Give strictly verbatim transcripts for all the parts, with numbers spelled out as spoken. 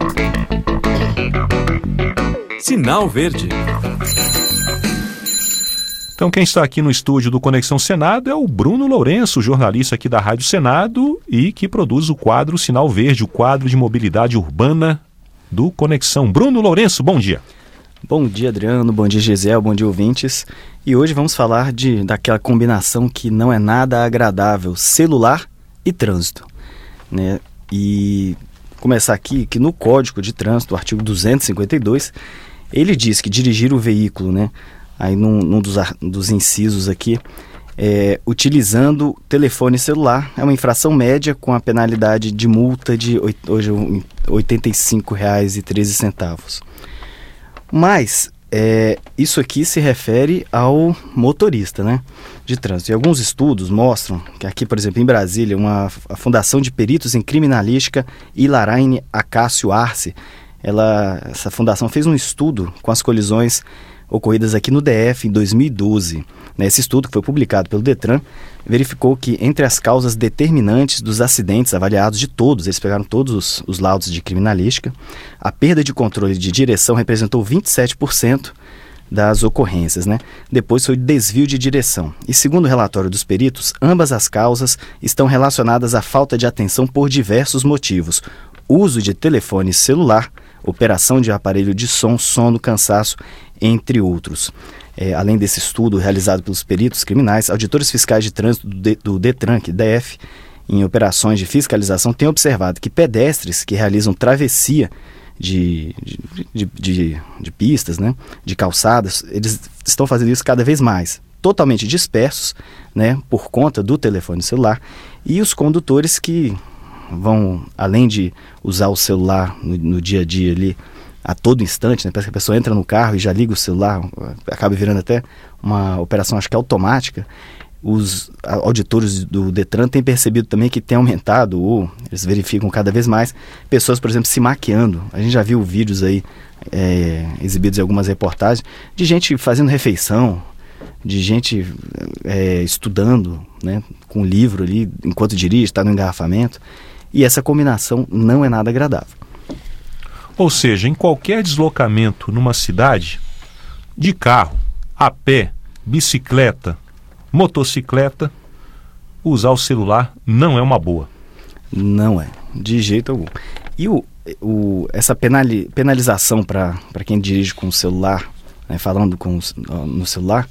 Sinal Verde. Então quem está aqui no estúdio do Conexão Senado é o Bruno Lourenço, jornalista aqui da Rádio Senado e que produz o quadro Sinal Verde, o quadro de mobilidade urbana do Conexão. Bruno Lourenço, bom dia. Bom dia, Adriano, bom dia, Gisele, bom dia, ouvintes. E hoje vamos falar de, daquela combinação que não é nada agradável, celular e trânsito, né? E começar aqui que no Código de Trânsito, o artigo duzentos e cinquenta e dois, ele diz que dirigir o veículo, né, aí num, num dos, dos incisos aqui, é, utilizando telefone celular, é uma infração média com a penalidade de multa de hoje, oitenta e cinco reais e treze centavos. Mas é, isso aqui se refere ao motorista, né, de trânsito. E alguns estudos mostram que aqui, por exemplo, em Brasília, uma, a Fundação de Peritos em Criminalística Ilaraine Acácio Arce, ela, essa fundação fez um estudo com as colisões ocorridas aqui no D F em dois mil e doze. Nesse estudo, que foi publicado pelo Detran, verificou que entre as causas determinantes dos acidentes avaliados de todos, eles pegaram todos os, os laudos de criminalística, a perda de controle de direção representou vinte e sete por cento das ocorrências, né? Depois foi o desvio de direção. E segundo o relatório dos peritos, ambas as causas estão relacionadas à falta de atenção por diversos motivos: uso de telefone celular, operação de aparelho de som, sono, cansaço, entre outros. É, além desse estudo realizado pelos peritos criminais, auditores fiscais de trânsito do, D, do Detran, que D F, em operações de fiscalização, têm observado que pedestres que realizam travessia de, de, de, de, de pistas, né, de calçadas, eles estão fazendo isso cada vez mais, totalmente dispersos, né, por conta do telefone celular, e os condutores que vão, além de usar o celular no, no dia a dia ali, a todo instante, né? Parece que a pessoa entra no carro e já liga o celular, acaba virando até uma operação, acho que automática. Os auditores do Detran têm percebido também que tem aumentado, ou eles verificam cada vez mais, pessoas, por exemplo, se maquiando. A gente já viu vídeos aí, é, exibidos em algumas reportagens, de gente fazendo refeição, de gente é, estudando, né, com livro ali, enquanto dirige, está no engarrafamento. E essa combinação não é nada agradável. Ou seja, em qualquer deslocamento numa cidade, de carro, a pé, bicicleta, motocicleta, usar o celular não é uma boa. Não é, de jeito algum. E o, o, essa penali, penalização para quem dirige com o celular, né, falando com, no celular,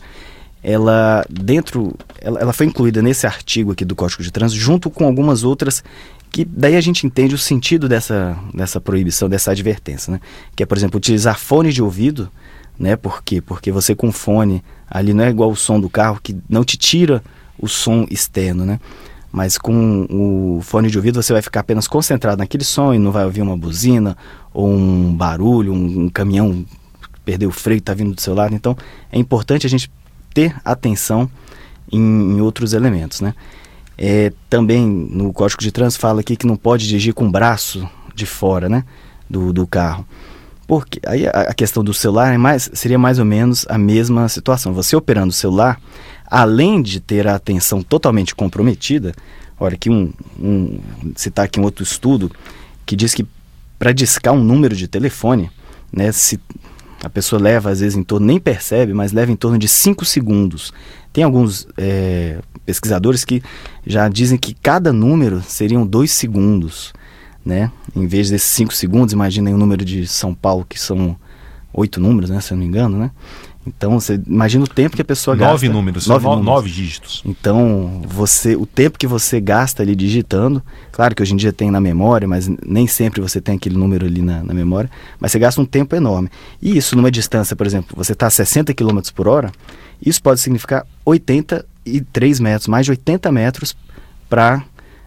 ela, dentro, ela, ela foi incluída nesse artigo aqui do Código de Trânsito, junto com algumas outras, que daí a gente entende o sentido dessa, dessa proibição, dessa advertência, né? Que é, por exemplo, utilizar fone de ouvido, né? Por quê? Porque você com fone ali não é igual o som do carro, que não te tira o som externo, né? Mas com o fone de ouvido você vai ficar apenas concentrado naquele som e não vai ouvir uma buzina ou um barulho, um, um caminhão perdeu o freio, está vindo do seu lado. Então é importante a gente ter atenção em, em outros elementos, né? É, também no Código de Trânsito fala aqui que não pode dirigir com o braço de fora, né, do, do carro. Porque aí a, a questão do celular é mais, seria mais ou menos a mesma situação. Você operando o celular, além de ter a atenção totalmente comprometida, olha aqui um, um citar aqui um outro estudo que diz que para discar um número de telefone, né, se a pessoa leva às vezes em torno, nem percebe, mas leva em torno de cinco segundos. Tem alguns é, pesquisadores que já dizem que cada número seriam dois segundos, né? Em vez desses cinco segundos, imaginem o número de São Paulo, que são oito números, né? Se eu não me engano, né? Então, você imagina o tempo que a pessoa gasta. Nove números, nove, números. nove dígitos. Então, você, o tempo que você gasta ali digitando, claro que hoje em dia tem na memória, mas nem sempre você tem aquele número ali na, na memória, mas você gasta um tempo enorme. E isso numa distância, por exemplo, você está a sessenta quilômetros por hora, isso pode significar oitenta e três metros, mais de oitenta metros para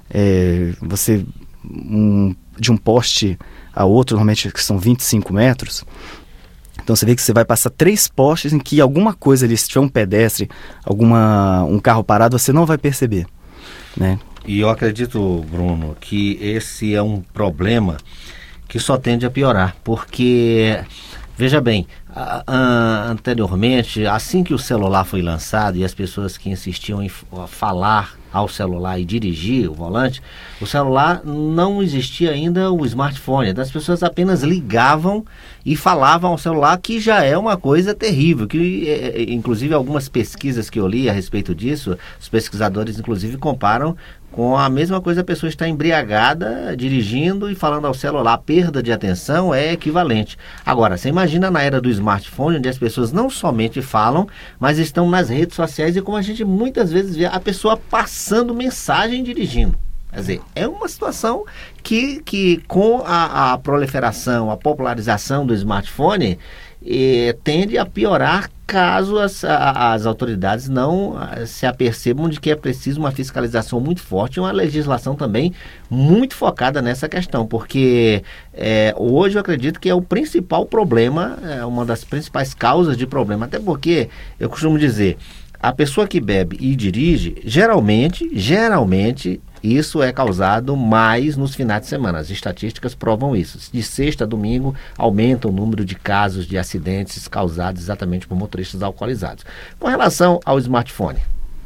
é, você, um, de um poste a outro, normalmente que são vinte e cinco metros. Então você vê que você vai passar três postes em que alguma coisa ali, se tiver um pedestre, alguma, um carro parado, você não vai perceber, né? E eu acredito, Bruno, que esse é um problema que só tende a piorar, porque, veja bem, a, a, anteriormente, assim que o celular foi lançado e as pessoas que insistiam em falar ao celular e dirigir o volante, o celular não existia ainda o smartphone. As pessoas apenas ligavam e falavam ao celular, que já é uma coisa terrível, que é, inclusive algumas pesquisas que eu li a respeito disso, os pesquisadores inclusive comparam com a mesma coisa, a pessoa está embriagada, dirigindo e falando ao celular. A perda de atenção é equivalente. Agora, você imagina na era do smartphone, onde as pessoas não somente falam, mas estão nas redes sociais, e como a gente muitas vezes vê a pessoa passando mensagem dirigindo. Quer dizer, é uma situação que, que com a, a proliferação, a popularização do smartphone, eh, tende a piorar caso as, a, as autoridades não a, se apercebam de que é preciso uma fiscalização muito forte e uma legislação também muito focada nessa questão, porque é, hoje eu acredito que é o principal problema, é uma das principais causas de problema, até porque eu costumo dizer, a pessoa que bebe e dirige, geralmente, geralmente, isso é causado mais nos finais de semana. As estatísticas provam isso. De sexta a domingo, aumenta o número de casos de acidentes causados exatamente por motoristas alcoolizados. Com relação ao smartphone,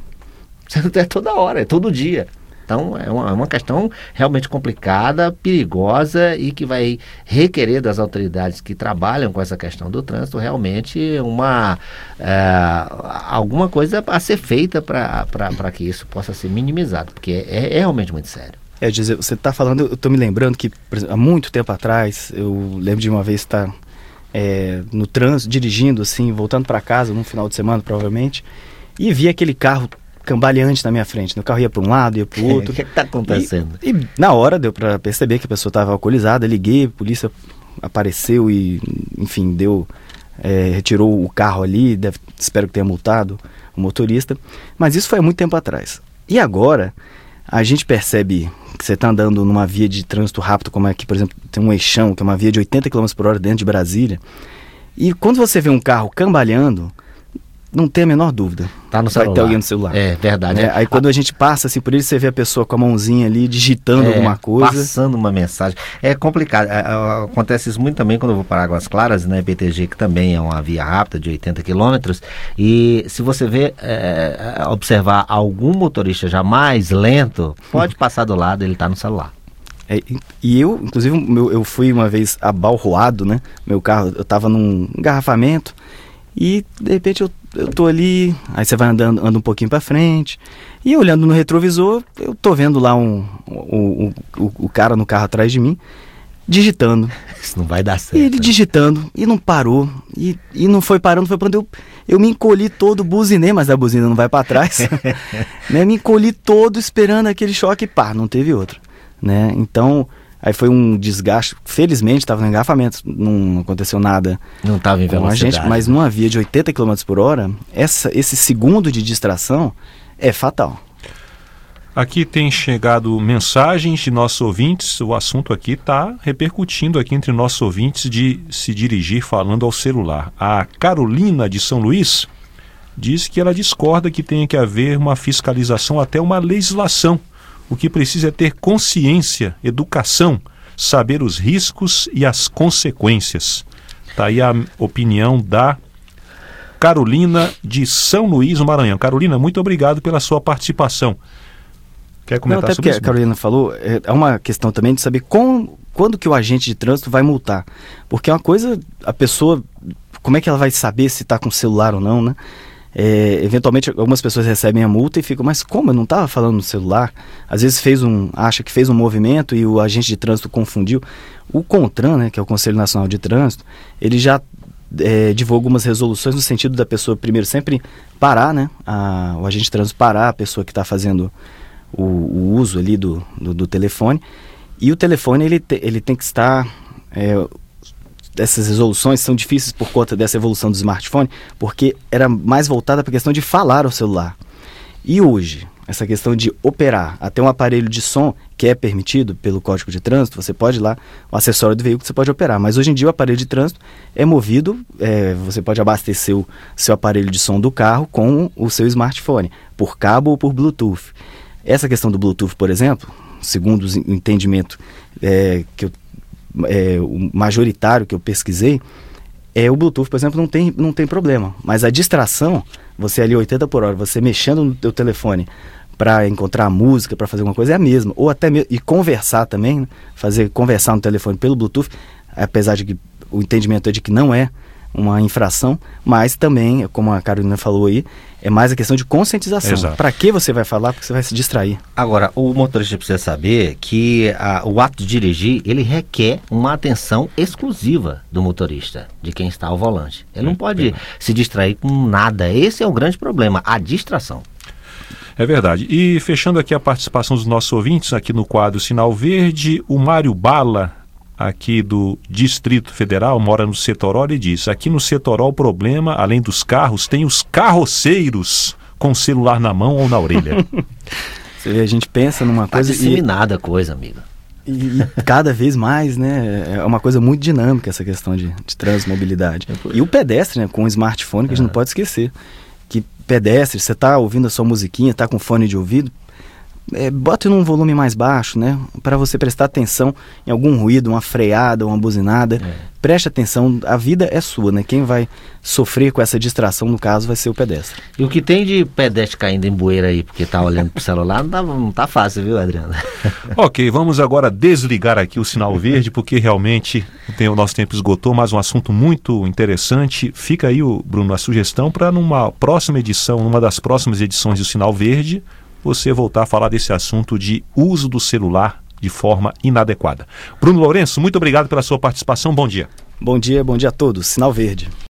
é toda hora, é todo dia. Então, é uma, é uma questão realmente complicada, perigosa e que vai requerer das autoridades que trabalham com essa questão do trânsito realmente uma, é, alguma coisa a ser feita para que isso possa ser minimizado, porque é, é realmente muito sério. É, dizer, você está falando, eu estou me lembrando que por exemplo, há muito tempo atrás, eu lembro de uma vez estar é, no trânsito, dirigindo assim, voltando para casa num final de semana provavelmente, e vi aquele carro cambaleante na minha frente, né? O carro ia para um lado, ia para o outro. O que está acontecendo? E, e na hora deu para perceber que a pessoa estava alcoolizada, liguei, a polícia apareceu e, enfim, deu, é, retirou o carro ali, deve, espero que tenha multado o motorista, mas isso foi há muito tempo atrás. E agora, a gente percebe que você está andando numa via de trânsito rápido, como aqui, por exemplo, tem um eixão, que é uma via de oitenta quilômetros por hora dentro de Brasília, e quando você vê um carro cambaleando, não tem a menor dúvida. Tá no celular. Vai ter alguém no celular. É verdade. É, aí quando a gente passa assim por ele, você vê a pessoa com a mãozinha ali digitando é, alguma coisa. Passando uma mensagem. É complicado. É, é, acontece isso muito também quando eu vou para Águas Claras, né? B T G, que também é uma via rápida de oitenta quilômetros. E se você vê, é, observar algum motorista já mais lento, pode passar do lado, ele está no celular. É, e eu, inclusive, meu, eu fui uma vez abalroado, né? Meu carro, eu estava num engarrafamento. E de repente eu, eu tô ali, aí você vai andando anda um pouquinho para frente, e olhando no retrovisor, eu tô vendo lá um, um, um, o, o cara no carro atrás de mim, digitando. Isso não vai dar certo. E ele digitando, e não parou, e, e não foi parando, foi parando, eu, eu me encolhi todo, buzinei, mas a buzina não vai para trás, né? Me encolhi todo esperando aquele choque, e pá, não teve outro, né? Então... Aí foi um desgaste, felizmente estava no engarrafamento, não aconteceu nada. Não estava em velocidade. Com a gente, mas numa via de oitenta quilômetros por hora, essa, esse segundo de distração é fatal. Aqui tem chegado mensagens de nossos ouvintes, o assunto aqui está repercutindo aqui entre nossos ouvintes de se dirigir falando ao celular. A Carolina de São Luís diz que ela discorda que tenha que haver uma fiscalização, até uma legislação. O que precisa é ter consciência, educação, saber os riscos e as consequências. Está aí a opinião da Carolina de São Luís, no Maranhão. Carolina, muito obrigado pela sua participação. Quer comentar Não, até sobre porque isso? A Carolina falou, é uma questão também de saber como, quando que o agente de trânsito vai multar. Porque é uma coisa, a pessoa, como é que ela vai saber se está com celular ou não, né? É, eventualmente algumas pessoas recebem a multa e ficam, mas como eu não estava falando no celular? Às vezes fez um, acha que fez um movimento e o agente de trânsito confundiu. O CONTRAN, né, que é o Conselho Nacional de Trânsito, ele já é, divulga algumas resoluções no sentido da pessoa primeiro sempre parar, né, a, o agente de trânsito parar a pessoa que está fazendo o, o uso ali do, do, do telefone, e o telefone ele, te, ele tem que estar... É, essas resoluções são difíceis por conta dessa evolução do smartphone, porque era mais voltada para a questão de falar ao celular. E hoje, essa questão de operar até um aparelho de som, que é permitido pelo Código de Trânsito, você pode ir lá, o acessório do veículo você pode operar, mas hoje em dia o aparelho de trânsito é movido, é, você pode abastecer o seu aparelho de som do carro com o seu smartphone, por cabo ou por Bluetooth. Essa questão do Bluetooth, por exemplo, segundo o entendimento é, que eu É, o majoritário que eu pesquisei, é o Bluetooth, por exemplo, não tem, não tem problema. Mas a distração, você ali oitenta por hora, você mexendo no teu telefone para encontrar música, para fazer alguma coisa, é a mesma. Ou até mesmo, e conversar também, né? Fazer, conversar no telefone pelo Bluetooth, apesar de que o entendimento é de que não é uma infração, mas também, como a Carolina falou aí, é mais a questão de conscientização. Para que você vai falar? Porque você vai se distrair. Agora, o motorista precisa saber que a, o ato de dirigir, ele requer uma atenção exclusiva do motorista, de quem está ao volante. Ele não pode se distrair com nada. Esse é o grande problema, a distração. É verdade. E fechando aqui a participação dos nossos ouvintes, aqui no quadro Sinal Verde, o Mário Bala, aqui do Distrito Federal, mora no Setoró, e diz: aqui no Setoró o problema, além dos carros, tem os carroceiros com o celular na mão ou na orelha. Você vê, a gente pensa numa Tá coisa... disseminada a coisa, amigo. E, e cada vez mais, né, é uma coisa muito dinâmica essa questão de, de transmobilidade. E o pedestre, né, com o smartphone, que a gente não pode esquecer. Que pedestre, você tá ouvindo a sua musiquinha, tá com fone de ouvido, É, bote num volume mais baixo, né? Para você prestar atenção em algum ruído, uma freada, uma buzinada. É. Preste atenção, a vida é sua, né? Quem vai sofrer com essa distração, no caso, vai ser o pedestre. E o que tem de pedestre caindo em bueira aí, porque tá olhando pro celular, não tá, não tá fácil, viu, Adriano? Ok, vamos agora desligar aqui o sinal verde, porque realmente tem, o nosso tempo esgotou, mas um assunto muito interessante. Fica aí, o, Bruno, a sugestão para numa próxima edição, numa das próximas edições do Sinal Verde, você voltar a falar desse assunto de uso do celular de forma inadequada. Bruno Lourenço, muito obrigado pela sua participação. Bom dia. Bom dia, bom dia a todos. Sinal Verde.